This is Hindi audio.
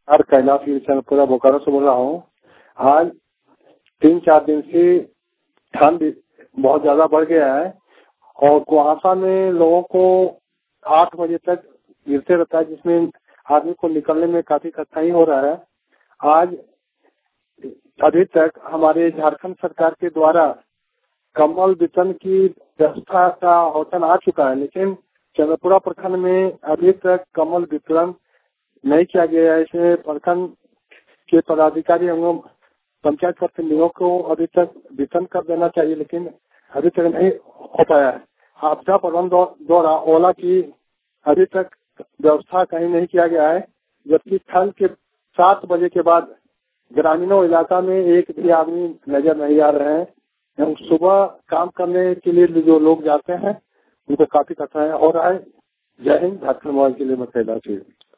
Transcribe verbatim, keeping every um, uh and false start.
और कैलाश चंद्रपुरा बोकारो से बोल रहा हूँ। आज तीन चार दिन से ठंड बहुत ज्यादा बढ़ गया है और कुहासा में लोगों को आठ बजे तक गिरते रहता है, जिसमें आदमी को निकलने में काफी कठिनाई हो रहा है। आज अभी तक हमारे झारखंड सरकार के द्वारा कम्बल वितरण की व्यवस्था का होटल आ चुका है, लेकिन चंद्रपुरा प्रखंड में अभी तक कम्बल वितरण नहीं किया गया है। इसमें प्रखंड के पदाधिकारी एवं पंचायत प्रतिनिधियों को अभी तक वितरण कर देना चाहिए, लेकिन अभी तक नहीं हो पाया है। आपदा प्रबंध द्वारा ओला की अभी तक व्यवस्था कहीं नहीं किया गया है, जबकि कल के सात बजे के बाद ग्रामीणों इलाका में एक भी आदमी नजर नहीं आ रहे हैं। सुबह काम करने के लिए जो लोग जाते हैं उनको काफी कठिनाई हो रहा है। जय हिंद। झारखंड मोबाइल के लिए मैं कैलाश।